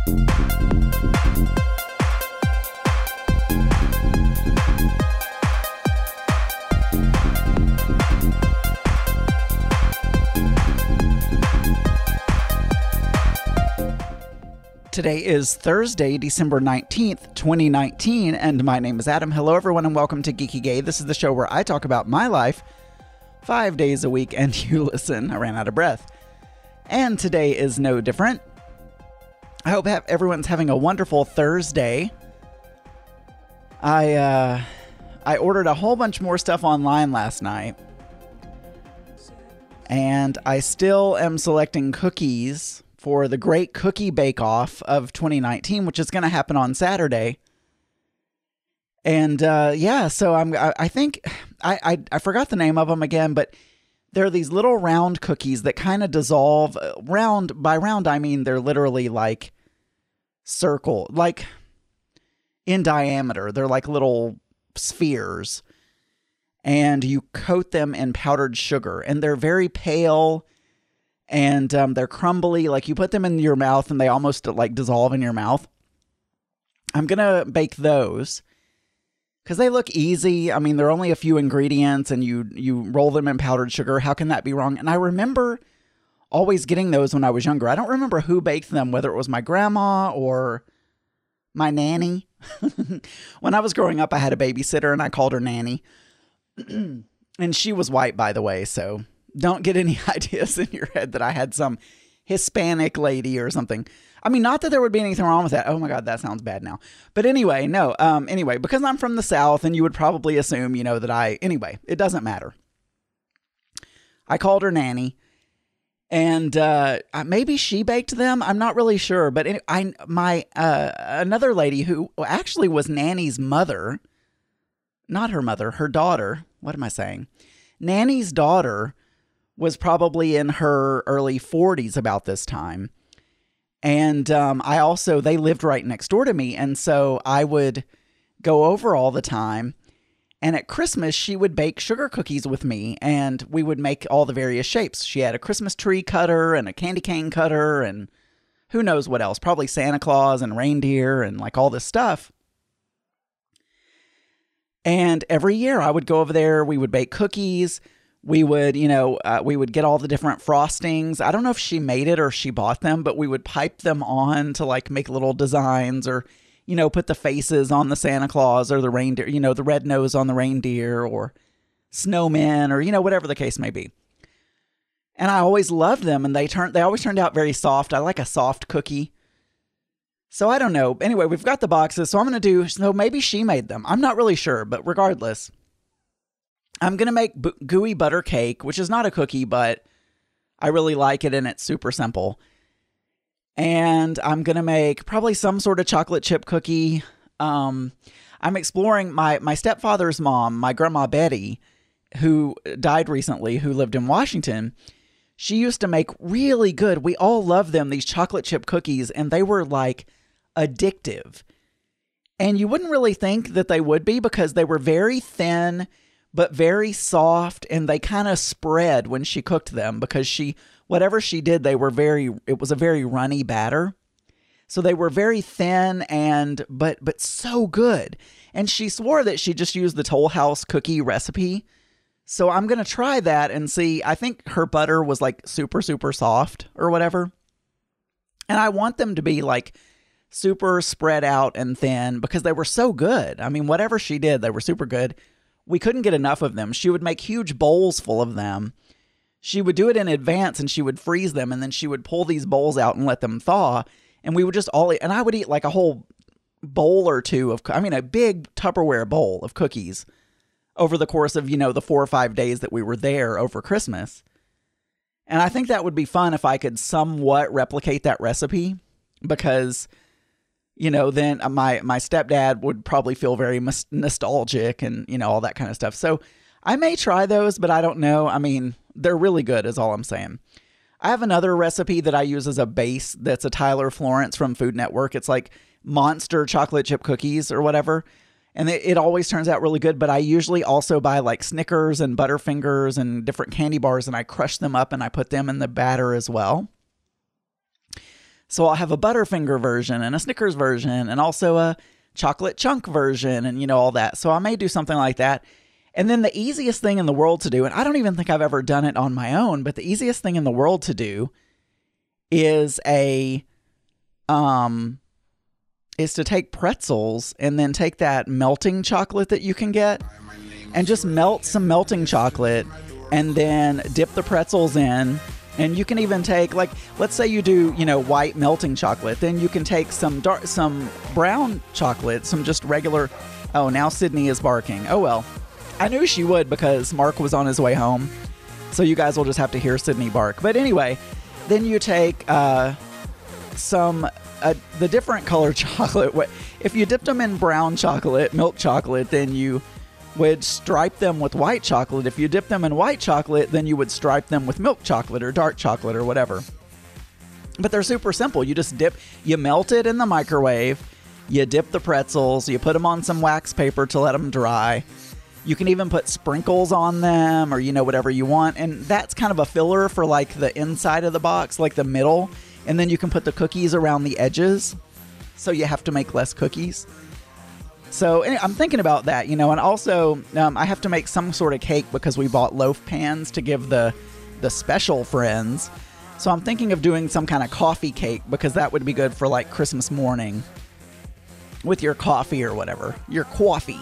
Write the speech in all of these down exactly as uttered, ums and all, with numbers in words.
Today is Thursday, December nineteenth, twenty nineteen, and my name is Adam. Hello, everyone, and welcome to Geeky Gay. This is the show where I talk about my life five days a week, and you listen. I ran out of breath. And today is no different. I hope have, everyone's having a wonderful Thursday. I, uh, I ordered a whole bunch more stuff online last night, and I still am selecting cookies for the Great Cookie Bake Off of twenty nineteen, which is going to happen on Saturday. And uh, yeah, so I'm. I, I think I, I I forgot the name of them again, but they're these little round cookies that kind of dissolve. Round by round, I mean they're literally like circle, like in diameter. They're like little spheres, and you coat them in powdered sugar, and they're very pale. And um, they're crumbly, like you put them in your mouth and they almost like dissolve in your mouth. I'm going to bake those because they look easy. I mean, they're only a few ingredients and you, you roll them in powdered sugar. How can that be wrong? And I remember always getting those when I was younger. I don't remember who baked them, whether it was my grandma or my nanny. When I was growing up, I had a babysitter and I called her Nanny. And she was white, by the way, so don't get any ideas in your head that I had some Hispanic lady or something. I mean, not that there would be anything wrong with that. Oh my God, that sounds bad now. But anyway, no. Um, anyway, because I'm from the South and you would probably assume, you know, that I, anyway, it doesn't matter. I called her Nanny and uh, maybe she baked them. I'm not really sure. But anyway, I, my, uh, another lady who actually was Nanny's mother, not her mother, her daughter. What am I saying? Nanny's daughter was probably in her early forties about this time. And um, I also, they lived right next door to me. And so I would go over all the time. And at Christmas, she would bake sugar cookies with me. And we would make all the various shapes. She had a Christmas tree cutter and a candy cane cutter and who knows what else. Probably Santa Claus and reindeer and like all this stuff. And every year I would go over there. We would bake cookies. We would, you know, uh, we would get all the different frostings. I don't know if she made it or she bought them, but we would pipe them on to like make little designs or, you know, put the faces on the Santa Claus or the reindeer, you know, the red nose on the reindeer or snowmen or, you know, whatever the case may be. And I always loved them and they turned, they always turned out very soft. I like a soft cookie. So I don't know. Anyway, we've got the boxes. So I'm going to do, so maybe she made them. I'm not really sure, but regardless, I'm going to make b- gooey butter cake, which is not a cookie, but I really like it and it's super simple. And I'm going to make probably some sort of chocolate chip cookie. Um, I'm exploring my, my stepfather's mom, my grandma Betty, who died recently, who lived in Washington. She used to make really good, we all love them, these chocolate chip cookies, and they were like addictive. And you wouldn't really think that they would be because they were very thin, but very soft, and they kind of spread when she cooked them because she, whatever she did, they were very, it was a very runny batter. So they were very thin and, but, but so good. And she swore that she just used the Toll House cookie recipe. So I'm going to try that and see. I think her butter was like super, super soft or whatever. And I want them to be like super spread out and thin because they were so good. I mean, whatever she did, they were super good. We couldn't get enough of them. She would make huge bowls full of them. She would do it in advance and she would freeze them. And then she would pull these bowls out and let them thaw. And we would just all eat. And I would eat like a whole bowl or two of, I mean, a big Tupperware bowl of cookies over the course of, you know, the four or five days that we were there over Christmas. And I think that would be fun if I could somewhat replicate that recipe because, you know, then my, my stepdad would probably feel very mus- nostalgic and, you know, all that kind of stuff. So I may try those, but I don't know. I mean, they're really good is all I'm saying. I have another recipe that I use as a base that's a Tyler Florence from Food Network. It's like monster chocolate chip cookies or whatever. And it, it always turns out really good. But I usually also buy like Snickers and Butterfingers and different candy bars and I crush them up and I put them in the batter as well. So I'll have a Butterfinger version and a Snickers version and also a chocolate chunk version and, you know, all that. So I may do something like that. And then the easiest thing in the world to do, and I don't even think I've ever done it on my own, but the easiest thing in the world to do is a, um, is to take pretzels and then take that melting chocolate that you can get and just melt some melting chocolate and then dip the pretzels in. And you can even take, like, let's say you do, you know, white melting chocolate. Then you can take some dark, some brown chocolate, some just regular. Oh, now Sydney is barking. Oh, well. I knew she would because Mark was on his way home. So you guys will just have to hear Sydney bark. But anyway, then you take uh, some, uh, the different color chocolate. If you dipped them in brown chocolate, milk chocolate, then you would stripe them with white chocolate. If you dip them in white chocolate, then you would stripe them with milk chocolate or dark chocolate or whatever. But they're super simple. You just dip, you melt it in the microwave, you dip the pretzels, you put them on some wax paper to let them dry. You can even put sprinkles on them or, you know, whatever you want. And that's kind of a filler for like the inside of the box, like the middle. And then you can put the cookies around the edges. So you have to make less cookies. So anyway, I'm thinking about that, you know, and also um, I have to make some sort of cake because we bought loaf pans to give the the special friends. So I'm thinking of doing some kind of coffee cake because that would be good for like Christmas morning with your coffee or whatever, your coffee.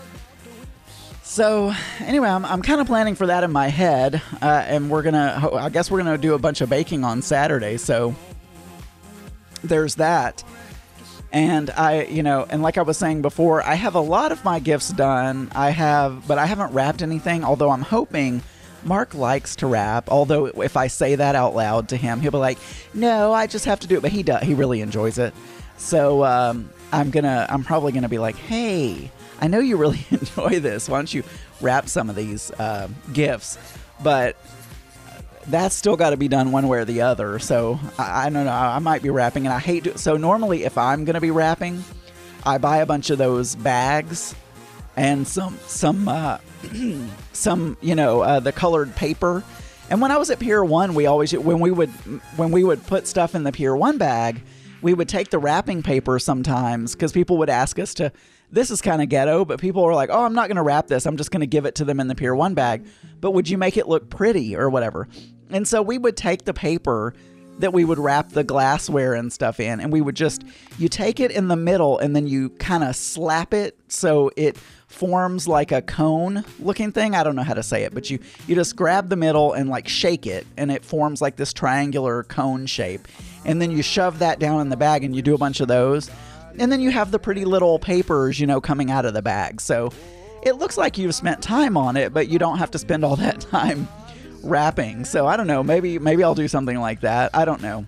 So anyway, I'm, I'm kind of planning for that in my head, uh, and we're going to, I guess we're going to do a bunch of baking on Saturday. So there's that. And I, you know, and like I was saying before, I have a lot of my gifts done. I have, but I haven't wrapped anything, although I'm hoping Mark likes to wrap. Although if I say that out loud to him, he'll be like, no, I just have to do it. But he does, he really enjoys it. So um, I'm going to, I'm probably going to be like, hey, I know you really enjoy this. Why don't you wrap some of these uh, gifts? But that's still got to be done one way or the other. So I, I don't know. I might be wrapping, and I hate to. So normally, if I'm going to be wrapping, I buy a bunch of those bags and some some uh, some you know uh, the colored paper. And when I was at Pier One, we always when we would when we would put stuff in the Pier One bag, we would take the wrapping paper sometimes because people would ask us to. This is kind of ghetto, but people were like, oh, I'm not going to wrap this. I'm just going to give it to them in the Pier One bag. But would you make it look pretty or whatever? And so we would take the paper that we would wrap the glassware and stuff in, and we would just, you take it in the middle and then you kind of slap it so it forms like a cone looking thing. I don't know how to say it, but you, you just grab the middle and like shake it, and it forms like this triangular cone shape. And then you shove that down in the bag and you do a bunch of those. And then you have the pretty little papers, you know, coming out of the bag. So it looks like you've spent time on it, but you don't have to spend all that time wrapping. So I don't know. Maybe maybe I'll do something like that. I don't know.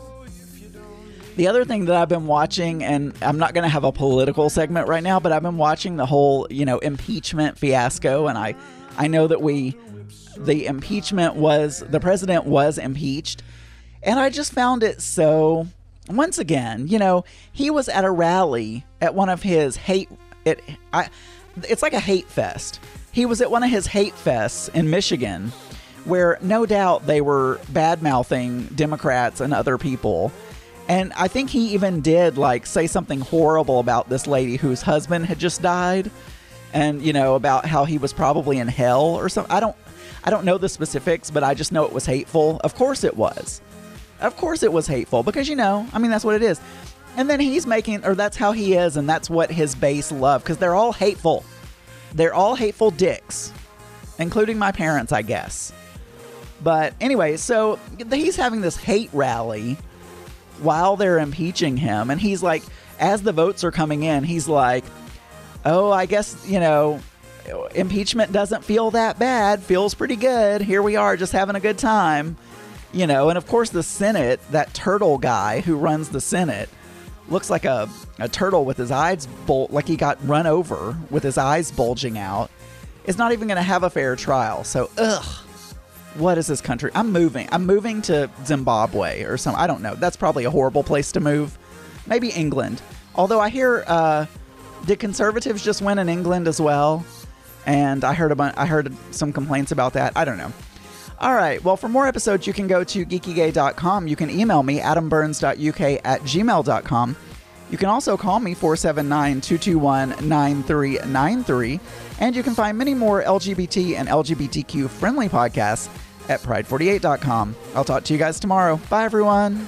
The other thing that I've been watching, and I'm not going to have a political segment right now, but I've been watching the whole, you know, impeachment fiasco. And I, I know that we, the impeachment was, the president was impeached. And I just found it so... Once again, you know, he was at a rally at one of his hate, it, I, it's like a hate fest. He was at one of his hate fests in Michigan, where no doubt they were bad-mouthing Democrats and other people. And I think he even did, like, say something horrible about this lady whose husband had just died. And, you know, about how he was probably in hell or something. I don't, I don't know the specifics, but I just know it was hateful. Of course it was. Of course it was hateful because, you know, I mean, that's what it is. And then he's making, or that's how he is, and that's what his base love, because they're all hateful. They're all hateful dicks, including my parents, I guess. But anyway, so he's having this hate rally while they're impeaching him, and he's like, as the votes are coming in, he's like, oh, I guess, you know, impeachment doesn't feel that bad, feels pretty good. Here we are, just having a good time. You know, and of course the Senate, that turtle guy who runs the Senate, looks like a, a turtle with his eyes, bul- like he got run over with his eyes bulging out, is not even going to have a fair trial. So, ugh, what is this country? I'm moving. I'm moving to Zimbabwe or something. I don't know. That's probably a horrible place to move. Maybe England. Although I hear, uh, did conservatives just win in England as well? And I heard a bunch, I heard some complaints about that. I don't know. All right. Well, for more episodes, you can go to geeky gay dot com. You can email me, adam burns dot u k at gmail dot com. You can also call me, four seven nine, two two one, nine three nine three. And you can find many more L G B T and L G B T Q friendly podcasts at pride forty-eight dot com. I'll talk to you guys tomorrow. Bye, everyone.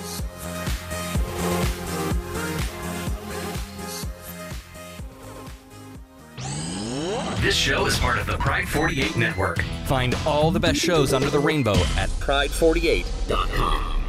This show is part of the Pride forty-eight Network. Find all the best shows under the rainbow at pride forty-eight dot com.